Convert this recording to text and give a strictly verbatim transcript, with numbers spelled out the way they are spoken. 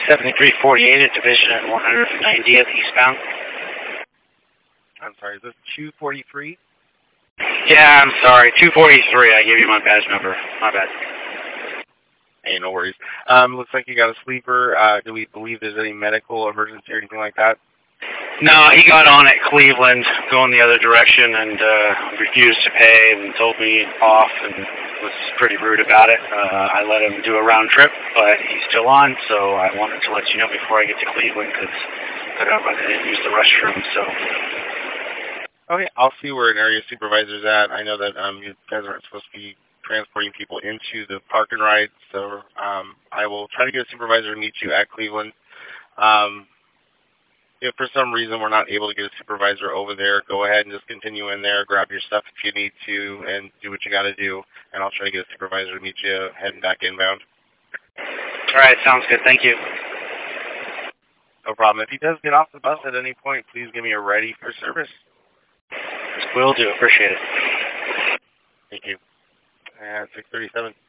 seventy-three forty-eight at Division at one ninetieth eastbound. I'm sorry, is this two forty-three? Yeah, I'm sorry, two forty-three. I gave you my badge number. My bad. Hey, no worries. Um, looks like you got a sleeper. Uh, do we believe there's any medical emergency or anything like that? No, he got on at Cleveland, going the other direction, and uh, refused to pay and told me off and was pretty rude about it. Uh, I let him do a round trip, but he's still on, so I wanted to let you know before I get to Cleveland because I didn't use the restroom. So. Okay, I'll see where an area supervisor's at. I know that um, you guys aren't supposed to be transporting people into the park and ride, so um, I will try to get a supervisor to meet you at Cleveland. Um, if for some reason we're not able to get a supervisor over there, go ahead and just continue in there, grab your stuff if you need to, and do what you got to do, and I'll try to get a supervisor to meet you heading back inbound. All right, sounds good. Thank you. No problem. If he does get off the bus at any point, please give me a ready for service. Will do. Appreciate it. Thank you. At six thirty-seven.